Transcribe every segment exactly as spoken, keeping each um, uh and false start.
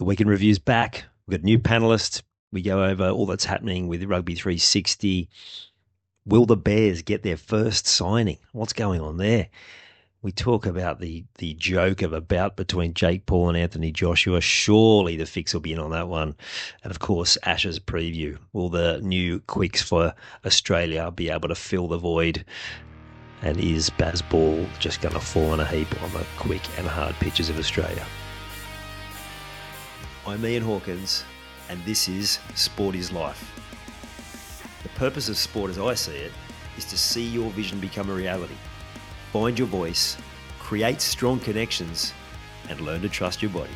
The Weekend Review's back. We've got a new panellist. We go over all that's happening with Rugby three sixty. Will the Bears get their first signing? What's going on there? We talk about the the joke of a bout between Jake Paul and Anthony Joshua. Surely the fix will be in on that one. And, of course, Ashes preview. Will the new quicks for Australia be able to fill the void? And is Baz Ball just going to fall in a heap on the quick and hard pitches of Australia? I'm Ian Hawkins, and this is Sport is Life. The purpose of sport, as I see it, is to see your vision become a reality. Find your voice, create strong connections, and learn to trust your body.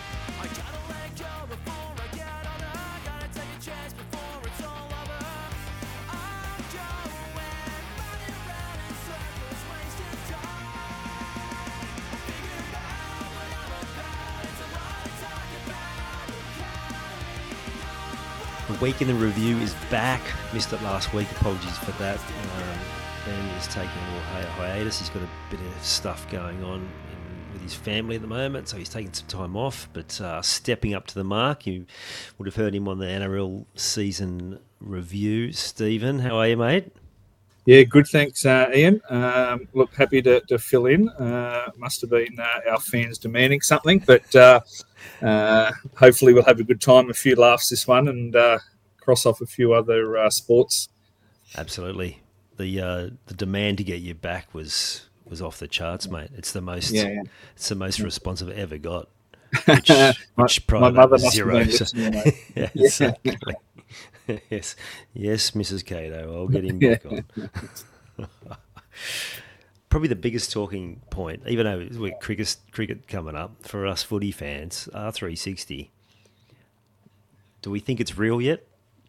The Week in the Review is back. Missed it last week. Apologies for that. Um, Ben is taking a little hi- hiatus. He's got a bit of stuff going on in, with his family at the moment, so he's taking some time off, but uh, stepping up to the mark. You would have heard him on the N R L season review. Stephen, how are you, mate? Yeah, good, thanks, uh, Ian. Um, look, happy to, to fill in. Uh, must have been uh, our fans demanding something, but uh, uh, hopefully we'll have a good time, a few laughs this one, and uh, cross off a few other uh, sports. Absolutely. The uh, the demand to get you back was was off the charts, mate. It's the most yeah, yeah. it's the most response I've ever got. Which, which my, my mother must zero. have been listening, mate. yeah, exactly. yes, yes, Missus Cato. I'll get him back on. Probably the biggest talking point, even though we're cricket cricket coming up for us footy fans, R three sixty. Do we think it's real yet?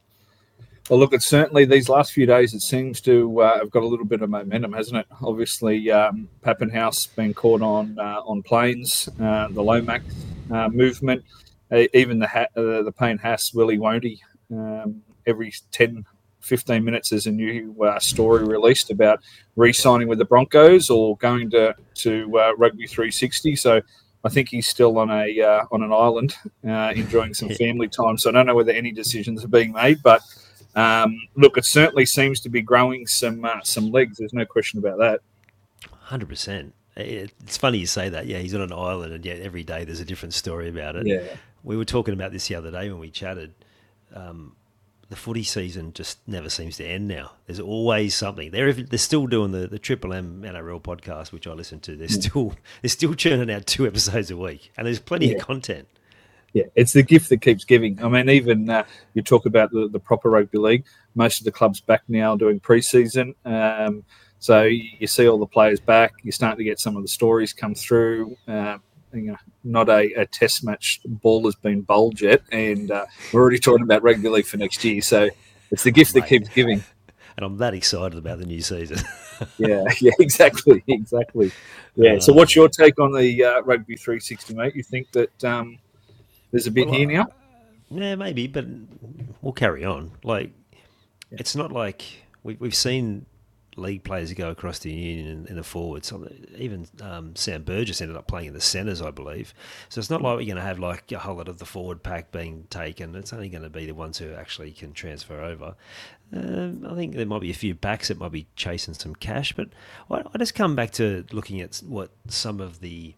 Well, look, it's certainly these last few days, it seems to uh, have got a little bit of momentum, hasn't it? Obviously, um, Pappenhaus been caught on uh, on planes, uh, the Lomax uh, movement, uh, even the ha- uh, the Payne Haas, Willie Won't um, every ten, fifteen minutes there's a new uh, story released about re-signing with the Broncos or going to, to uh, Rugby three sixty. So I think he's still on a uh, on an island uh, enjoying some family time. So I don't know whether any decisions are being made, but Um, look, it certainly seems to be growing some uh, some legs. There's no question about that. one hundred percent. It's funny you say that. Yeah, he's on an island, and yet every day there's a different story about it. Yeah. We were talking about this the other day when we chatted. Um, the footy season just never seems to end now. There's always something. They're they're still doing the, the Triple M N R L podcast, which I listen to. They're yeah. still they're still churning out two episodes a week, and there's plenty yeah. of content. Yeah, it's the gift that keeps giving. I mean, even uh, you talk about the, the proper rugby league. Most of the clubs back now doing pre-season. Um, so you see all the players back. You're starting to get some of the stories come through. Uh, you know, not a, a test match ball has been bowled yet, and uh, we're already talking about rugby league for next year. So it's the gift that keeps giving. And I'm that excited about the new season. yeah, yeah, exactly, exactly. Yeah. Uh, so what's your take on the uh, Rugby three sixty, mate? You think that um, there's a bit well, here now? Yeah, maybe, but we'll carry on. Like, yeah. It's not like we, we've seen league players go across the union in, in the forwards. Even um, Sam Burgess ended up playing in the centres, I believe. So it's not like we're going to have like a whole lot of the forward pack being taken. It's only going to be the ones who actually can transfer over. Um, I think there might be a few backs that might be chasing some cash, but I, I just come back to looking at what some of the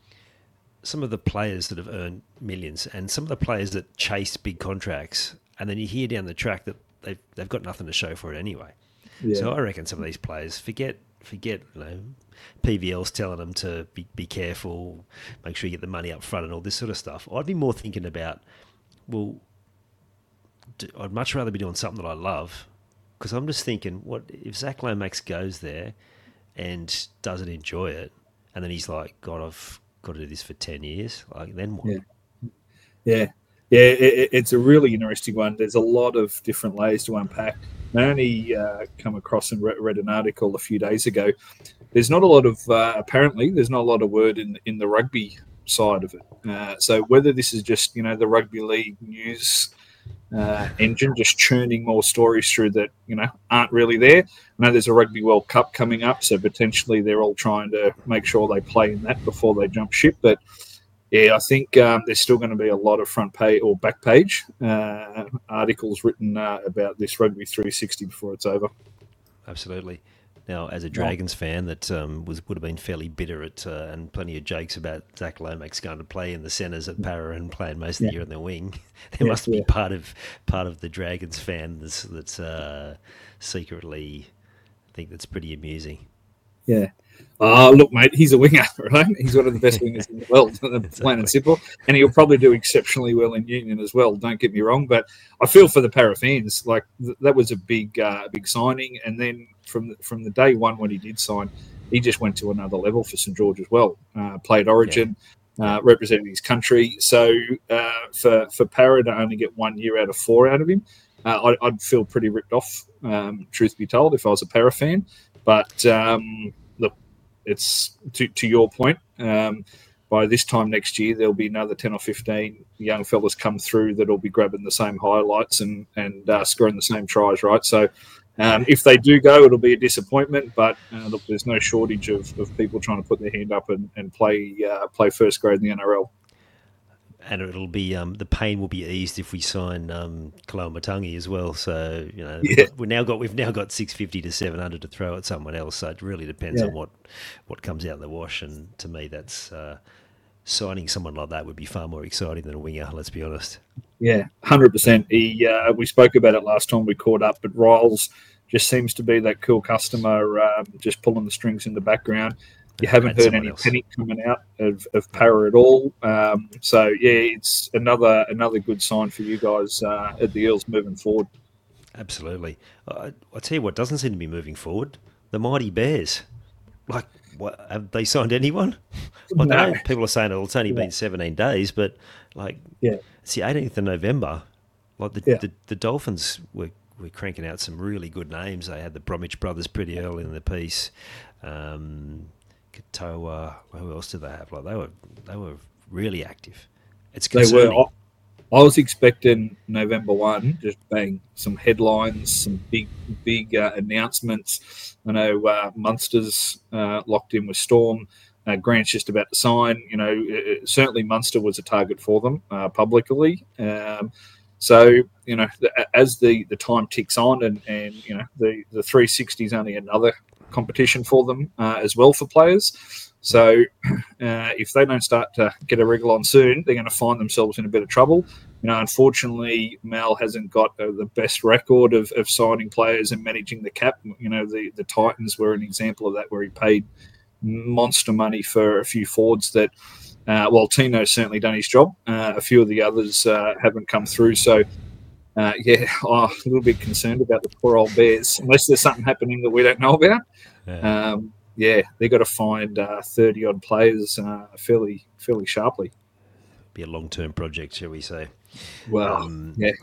some of the players that have earned millions and some of the players that chase big contracts, and then you hear down the track that they've they've got nothing to show for it anyway. Yeah. So I reckon some of these players forget forget you know P V L's telling them to be, be careful, make sure you get the money up front and all this sort of stuff. I'd be more thinking about, well, I'd much rather be doing something that I love, because I'm just thinking, what if Zach Lomax goes there and doesn't enjoy it, and then he's like, God, I've got to do this for ten years, like then what? Yeah, yeah, yeah. It, it's a really interesting one. There's a lot of different layers to unpack. I only uh, come across and read, read an article a few days ago. There's not a lot of uh, apparently there's not a lot of word in in the rugby side of it. Uh, so whether this is just you know the rugby league news uh, engine just churning more stories through that you know aren't really there. I know there's a Rugby World Cup coming up, so potentially they're all trying to make sure they play in that before they jump ship. But yeah, I think um, there's still going to be a lot of front page or back page uh, articles written uh, about this Rugby three sixty before it's over. Absolutely. Now, as a Dragons fan, that um, was would have been fairly bitter at uh, and plenty of jokes about Zach Lomax going to play in the centres at Para and playing most of the Yeah. year in the wing. There Yeah, must be yeah. part of part of the Dragons fan that's, that's uh, secretly think that's pretty amusing. Yeah. Uh, look, mate, he's a winger, right? He's one of the best wingers in the world, plain Exactly. and simple. And he'll probably do exceptionally well in Union as well. Don't get me wrong, but I feel for the Para fans. Like th- that was a big, uh, big signing. And then from from the day one when he did sign, he just went to another level for St George as well. Uh, played Origin, Yeah. uh, represented his country. So uh, for for Para to only get one year out of four out of him, uh, I'd, I'd feel pretty ripped off. Um, truth be told, if I was a Para fan, but. Um, It's to, to your point. Um, by this time next year, there'll be another ten or fifteen young fellas come through that'll be grabbing the same highlights and and uh, scoring the same tries, right? So, um, if they do go, it'll be a disappointment. But uh, look, there's no shortage of, of people trying to put their hand up and, and play uh, play first grade in the N R L. And it'll be um, the pain will be eased if we sign um, Kaloamatangi as well. So you know Yeah. we now got we've now got six fifty to seven hundred to throw at someone else. So it really depends Yeah. on what what comes out in the wash. And to me, that's uh, signing someone like that would be far more exciting than a winger. Let's be honest. Yeah, one hundred percent. He uh, we spoke about it last time we caught up, but Riles just seems to be that cool customer, um, just pulling the strings in the background. You haven't And heard someone any else. panic coming out of, of Para at all. Um, so yeah, it's another another good sign for you guys uh, at the Eels moving forward. Absolutely. I, I tell you what doesn't seem to be moving forward. The mighty Bears. Like, what, have they signed anyone? Like, I No. know people are saying oh, it's only Yeah. been seventeen days, but like, Yeah. it's the eighteenth of November. Like the, Yeah. the, the Dolphins were, were cranking out some really good names. They had the Bromwich brothers pretty early in the piece. Um, Katoa, who else did they have? Like they were they were really active. It's They concerning. were. I was expecting November first, just bang, some headlines, some big, big uh, announcements. I know uh, Munster's uh, locked in with Storm. Uh, Grant's just about to sign. You know, it, it- certainly Munster was a target for them uh, publicly. Um, so, you know, the, as the, the time ticks on and, and you know, the, the three sixty is only another competition for them uh, as well for players. So uh, if they don't start to get a wriggle on soon, they're going to find themselves in a bit of trouble. You know, unfortunately, Mal hasn't got uh, the best record of, of signing players and managing the cap. You know, the, the Titans were an example of that, where he paid monster money for a few forwards that, uh, well, Tino's certainly done his job. Uh, a few of the others uh, haven't come through. So, uh, yeah, oh, a little bit concerned about the poor old Bears, unless there's something happening that we don't know about. Yeah. Um, yeah, they've got to find uh, thirty odd players uh, fairly fairly sharply. Be a long term project, shall we say? Well, Um, yeah.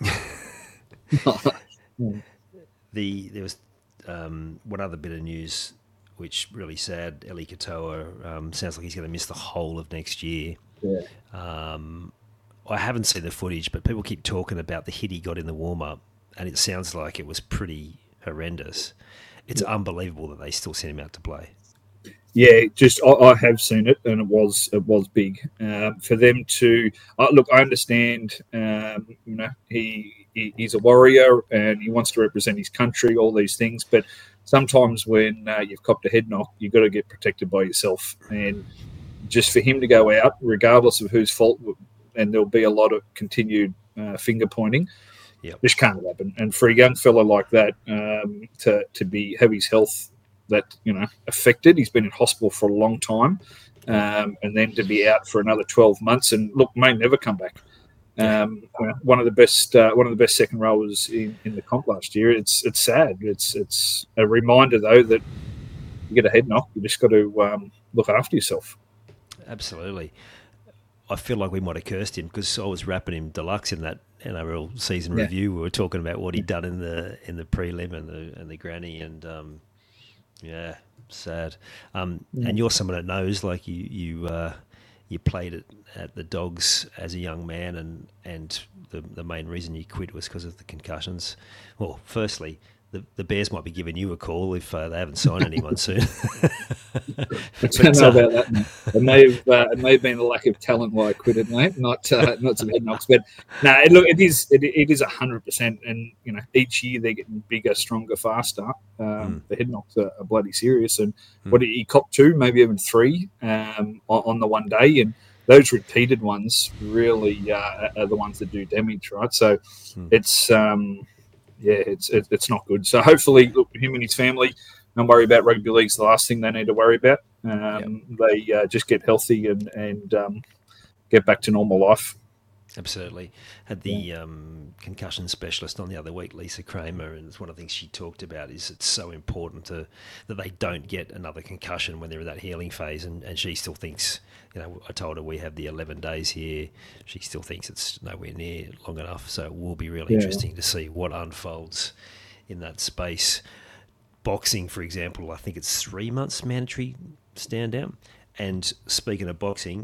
The there was um, one other bit of news which really sad. Eli Katoa um, sounds like he's going to miss the whole of next year. Yeah. Um, I haven't seen the footage, but people keep talking about the hit he got in the warm up, and it sounds like it was pretty horrendous. It's Yeah. unbelievable that they still sent him out to play. Yeah, just I, I have seen it, and it was it was big um, for them to uh, look. I understand, um, you know, he, he he's a warrior and he wants to represent his country, all these things. But sometimes when uh, you've copped a head knock, you've got to get protected by yourself. And just for him to go out, regardless of whose fault, and there'll be a lot of continued uh, finger pointing. Yep. This can't happen. And for a young fella like that um, to to be have his health that you know affected. He's been in hospital for a long time, um, and then to be out for another twelve months and look may never come back. Um, yeah. One of the best, uh, one of the best second rowers in, in the comp last year. It's it's sad. It's it's a reminder though that you get a head knock, you just got to um, look after yourself. Absolutely. I feel like we might have cursed him because I was rapping him deluxe in that N R L season Yeah. review. We were talking about what he'd done in the in the prelim and the and the granny and. Um, Yeah, sad. Um, Yeah. And you're someone that knows, like you, you, uh, you played at, at the Dogs as a young man, and and the the main reason you quit was because of the concussions. Well, firstly, the, the Bears might be giving you a call if uh, they haven't signed anyone soon. I don't know about that. Mate. It may have uh, it may have been a lack of talent why I quit it, mate. Not uh, not some head knocks, but no. It, look, it is it, it is a hundred percent, and you know each year they're getting bigger, stronger, faster. Um, mm. The head knocks are, are bloody serious, and mm. what did he cop two, maybe even three um, on, on the one day, and those repeated ones really uh, are the ones that do damage, right? So mm. it's. Um, Yeah, it's it, it's not good. So hopefully, look, him and his family don't worry about rugby league's the last thing they need to worry about. Um, yep. They uh, just get healthy and and um, get back to normal life. Absolutely. Had the yeah. um, concussion specialist on the other week, Lisa Kramer, and it's one of the things she talked about is it's so important to that they don't get another concussion when they're in that healing phase, and, and she still thinks, you know, I told her we have the eleven days here. She still thinks it's nowhere near long enough, so it will be really yeah. interesting to see what unfolds in that space. Boxing, for example, I think it's three months mandatory stand down. And speaking of boxing,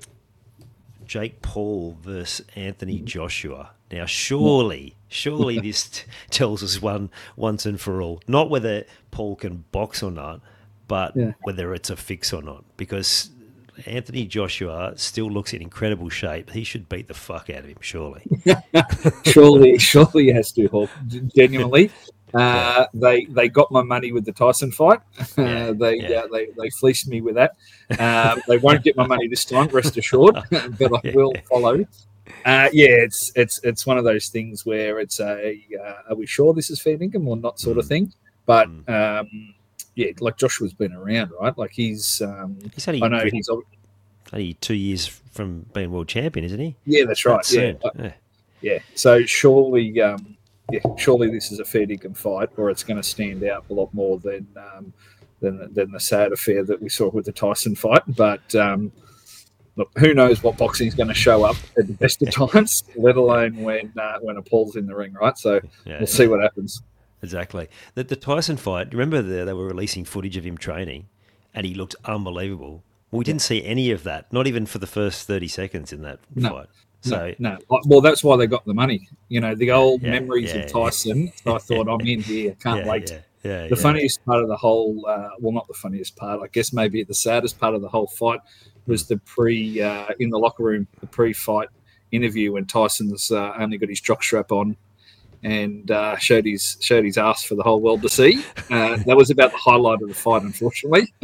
Jake Paul versus Anthony Joshua. Now, surely, surely this t- tells us one once and for all, not whether Paul can box or not, but yeah. whether it's a fix or not. Because Anthony Joshua still looks in incredible shape. He should beat the fuck out of him, surely. surely, surely he has to, Hawk. Genuinely. Uh, yeah. They they got my money with the Tyson fight. Yeah, uh, they yeah. uh, they they fleeced me with that. Um, they won't get my money this time, rest assured. But I yeah. will follow. Uh, yeah, it's it's it's one of those things where it's a uh, are we sure this is fair income or not sort mm. of thing. But um, yeah, like Joshua's been around, right? Like he's um, he's only, I know he's only two years from being world champion, isn't he? Yeah, that's right. That's yeah. yeah, yeah. So surely. Um, Yeah, surely this is a fair dinkum fight, or it's going to stand out a lot more than um, than than the sad affair that we saw with the Tyson fight. But um, look, who knows what boxing is going to show up at the best of times, let alone when uh, when a Paul's in the ring, right? So yeah, we'll see what happens. Exactly. The, the Tyson fight. Remember, the, they were releasing footage of him training, and he looked unbelievable. Well, we didn't yeah. see any of that, not even for the first thirty seconds in that no. fight. So no, no, well, that's why they got the money. You know, the old yeah, memories yeah, of Tyson. Yeah. So I thought, I'm in here. I can't yeah, wait. Yeah, yeah, the yeah. funniest part of the whole, uh, well, not the funniest part. I guess maybe the saddest part of the whole fight was the pre uh, in the locker room, the pre-fight interview when Tyson's uh, only got his jockstrap on and uh, showed his showed his ass for the whole world to see. Uh, that was about the highlight of the fight, unfortunately.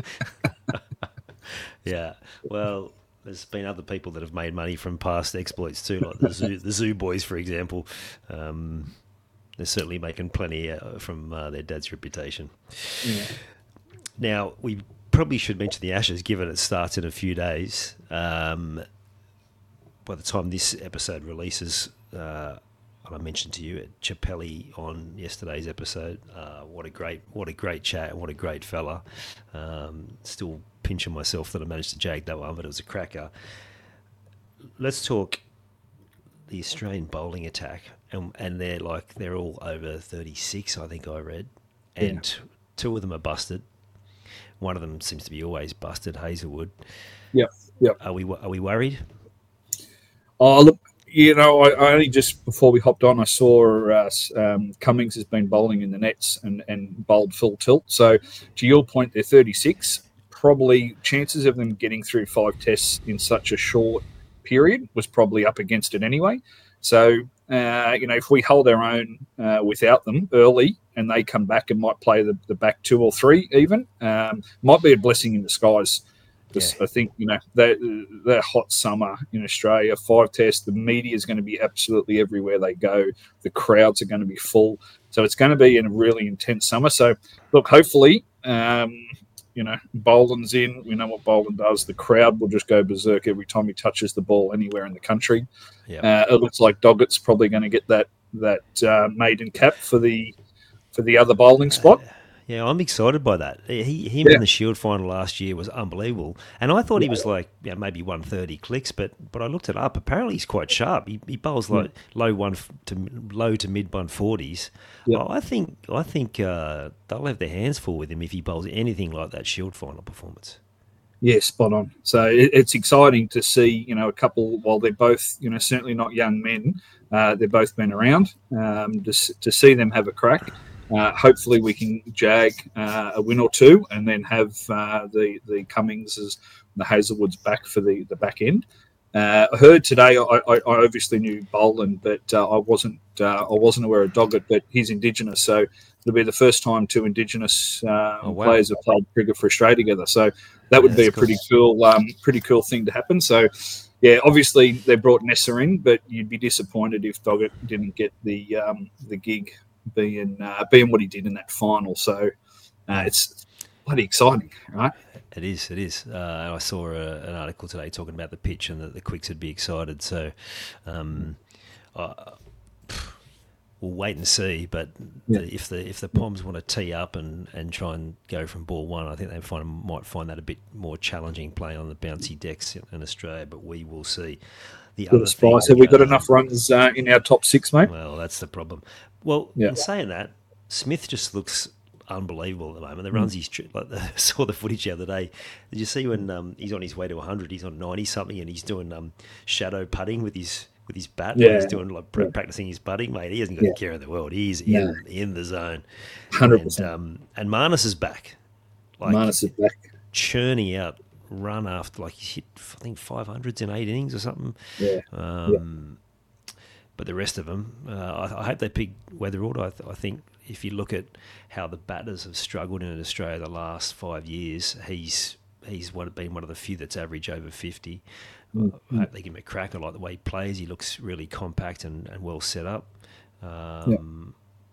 Yeah. Well. There's been other people that have made money from past exploits too, like the Zoo, the Zoo Boys, for example. Um, they're certainly making plenty uh, from uh, their dad's reputation. Yeah. Now, we probably should mention the Ashes, given it starts in a few days. Um, by the time this episode releases, uh, I mentioned to you at Chappelli on yesterday's episode. Uh, what a great, what a great chat, and what a great fella. Um, still pinching myself that I managed to jag that one, but it was a cracker. Let's talk the Australian bowling attack, and and they're like they're all over thirty-six, I think I read, and yeah. two of them are busted. One of them seems to be always busted, Hazelwood. Yep, yep. Are we are we worried? Oh look. You know, I, I only just before we hopped on, I saw uh, um, Cummings has been bowling in the nets and, and bowled full tilt. So, to your point, they're thirty-six. Probably chances of them getting through five tests in such a short period was probably up against it anyway. So, uh, you know, if we hold our own uh, without them early and they come back and might play the, the back two or three even, um, might be a blessing in disguise. Yeah. I think, you know, that that hot summer in Australia, five tests, the media is going to be absolutely everywhere they go. The crowds are going to be full. So it's going to be a really intense summer. So, look, hopefully, um, you know, Boland's in. We know what Boland does. The crowd will just go berserk every time he touches the ball anywhere in the country. Yeah. Uh, it looks like Doggett's probably going to get that that uh, maiden cap for the for the other bowling spot. Uh, Yeah, I'm excited by that. He him yeah. in the Shield final last year was unbelievable, and I thought yeah. he was like you know, maybe one thirty clicks, but but I looked it up. Apparently, he's quite sharp. He, he bowls like yeah. low one to low to mid one forties. Yeah. I think I think uh, they'll have their hands full with him if he bowls anything like that Shield final performance. Yeah, spot on. So it, it's exciting to see, you know, a couple, while they're both, you know, certainly not young men, uh, they've both been around, um, to, to see them have a crack. Uh, hopefully, we can jag uh, a win or two, and then have uh, the the Cummingses, the Hazelwoods back for the, the back end. Uh, I heard today. I, I, I obviously knew Boland, but uh, I wasn't. Uh, I wasn't aware of Doggett, but he's Indigenous, so it'll be the first time two Indigenous um, Oh, wow. players have played cricket for Australia together. So that would Yeah, be a that's pretty cool, um, pretty cool thing to happen. So, yeah, obviously they brought Nessa in, but you'd be disappointed if Doggett didn't get the um, the gig, being uh, being what he did in that final. So uh, it's bloody exciting, right? It is, it is. Uh, I saw a, an article today talking about the pitch and that the Quicks would be excited. So um, uh, we'll wait and see. But Yeah. the, if the if the Poms want to tee up and, and try and go from ball one, I think they find might find that a bit more challenging playing on the bouncy decks in, in Australia. But we will see. The Good other thing, surprise. Have we got uh, enough runs uh, in our top six, mate? Well, that's the problem. Well, Yeah. in saying that, Smith just looks unbelievable at the moment. The runs he's tr- like the, saw the footage the other day. Did you see when um, he's on his way to one hundred? He's on ninety something, and he's doing um, shadow putting with his with his bat. Yeah. He's doing like pra- Yeah. practicing his putting, mate. He hasn't got Yeah. a care in the world. He's No. in in the zone. one hundred And percent. um, and Marnus is back, like Marnus is back. churning out run after like he hit I think five hundreds in eight innings or something. Yeah. Um, But the rest of them, uh, I, I hope they pick Weatherald. I, th- I think if you look at how the batters have struggled in Australia the last five years, he's he's one, been one of the few that's average over fifty. Mm-hmm. I hope they give him a crack. I like the way he plays. He looks really compact and, and well set up. Um,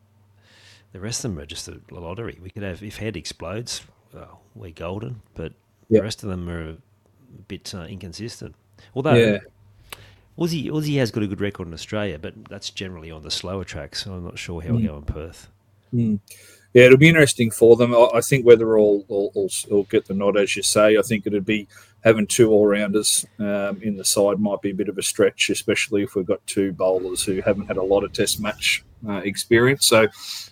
The rest of them are just a lottery. We could have, if Head explodes, well, we're golden. But Yeah. the rest of them are a bit uh, inconsistent. Although Yeah. Aussie, Aussie has got a good record in Australia, but that's generally on the slower tracks, so I'm not sure how we Mm. go in Perth. Mm. Yeah, it'll be interesting for them. I I think whether all will will will get the nod, as you say. I think it'd be having two all-rounders um, in the side might be a bit of a stretch, especially if we've got two bowlers who haven't had a lot of Test match uh, experience. So,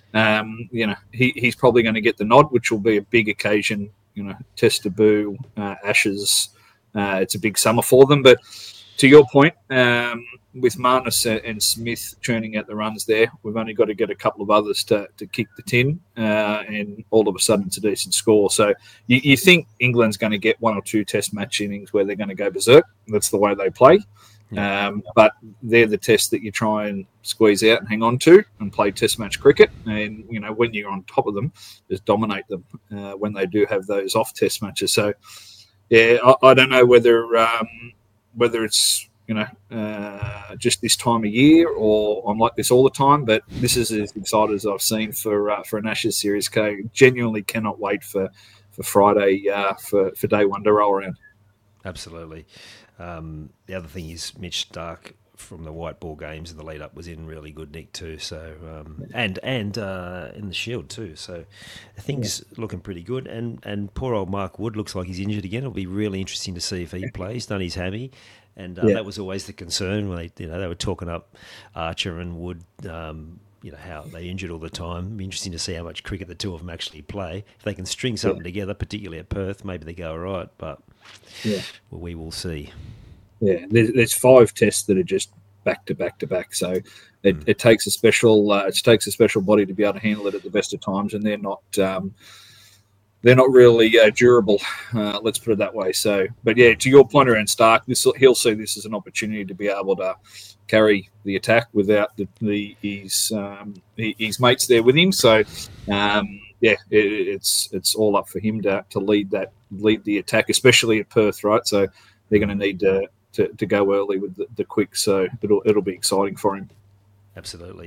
um, you know, he, he's probably going to get the nod, which will be a big occasion. You know, Test debut, uh, Ashes. Uh, it's a big summer for them, but. To your point, um, with Marnus and Smith churning out the runs there, we've only got to get a couple of others to, to kick the tin, uh, and all of a sudden it's a decent score. So you, you think England's going to get one or two Test match innings where they're going to go berserk. That's the way they play. Yeah. Um, but they're the tests that you try and squeeze out and hang on to and play Test match cricket. And, you know, when you're on top of them, just dominate them uh, when they do have those off Test matches. So, yeah, I, I don't know whether... Um, whether it's, you know, uh, just this time of year or I'm like this all the time, but this is as excited as I've seen for uh, for an Ashes series. K genuinely cannot wait for, for Friday uh, for, for day one to roll around. Absolutely. Um, the other thing is Mitch Stark from the white ball games in the lead up was in really good nick too. So um, and and uh, in the Shield too. So things yeah. looking pretty good. And and poor old Mark Wood looks like he's injured again. It'll be really interesting to see if he plays. Done his hammy, and uh, yeah. that was always the concern when they you know they were talking up Archer and Wood. Um, you know how they injured all the time. It'll be interesting to see how much cricket the two of them actually play. If they can string something yeah. together, particularly at Perth, maybe they go all right. But yeah. well, we will see. Yeah, there's, there's five tests that are just back to back to back. So it, mm. it takes a special uh, it takes a special body to be able to handle it at the best of times, and they're not um, they're not really uh, durable. Uh, let's put it that way. So, but yeah, to your point around Stark, this he'll see this as an opportunity to be able to carry the attack without the, the his um, his mates there with him. So. Um, Yeah, it, it's it's all up for him to, to lead that lead the attack, especially at Perth, right? So they're going to need to, to, to go early with the, the quick, so it'll it'll be exciting for him. Absolutely.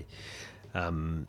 Um,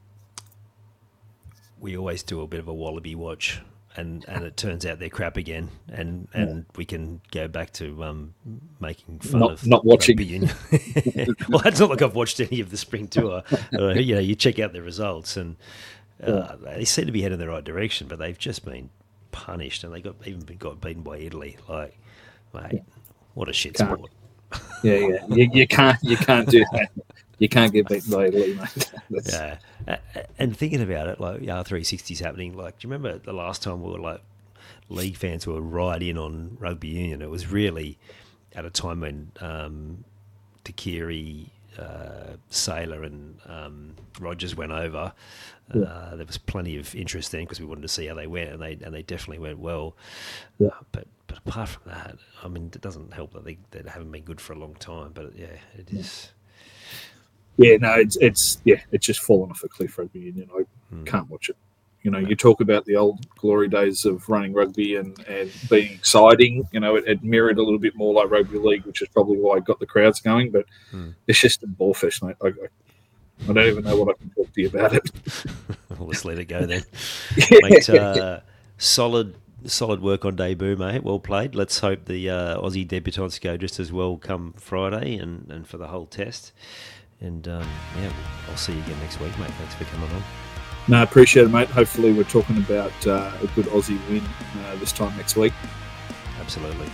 we always do a bit of a Wallaby watch, and, and it turns out they're crap again, and, and yeah. we can go back to um, making fun not, of not watching. Well, it's not like I've watched any of the spring tour. Uh, you know, you check out the results and. Uh, they seem to be heading in the right direction, but they've just been punished, and they got even been, got beaten by Italy. Like, mate, yeah. what a shit can't. sport! Yeah, yeah, you, you can't, you can't do that. You can't get beaten by Italy, mate. Yeah, and thinking about it, like R three sixty is happening. Like, do you remember the last time we were like league fans were right in on rugby union? It was really at a time when um, Takiri. uh, Saylor and um, Rogers went over, Yeah. uh, there was plenty of interest then because we wanted to see how they went, and they and they definitely went well. Yeah. Uh, but but apart from that, I mean, it doesn't help that they, they haven't been good for a long time. But yeah, it is. Yeah, no, it's it's yeah, it's just fallen off a cliff, rugby union. I Hmm. can't watch it. You know, you talk about the old glory days of running rugby and, and being exciting. You know, it, it mirrored a little bit more like rugby league, which is probably why it got the crowds going. But Hmm. it's just a ball fest, mate. I, I, I don't even know what I can talk to you about it. We'll just let it go then. Mate, uh, solid solid work on debut, mate. Well played. Let's hope the uh, Aussie debutants go just as well come Friday and, and for the whole test. And um, yeah, I'll see you again next week, mate. Thanks for coming on. No, I appreciate it, mate. Hopefully we're talking about uh, a good Aussie win uh, this time next week. Absolutely.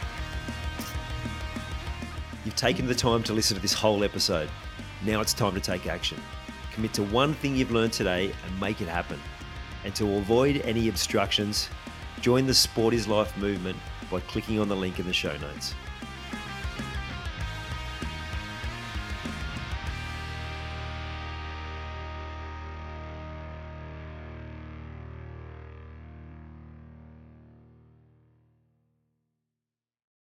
You've taken the time to listen to this whole episode. Now it's time to take action. Commit to one thing you've learned today and make it happen. And to avoid any obstructions, join the Sport is Life movement by clicking on the link in the show notes.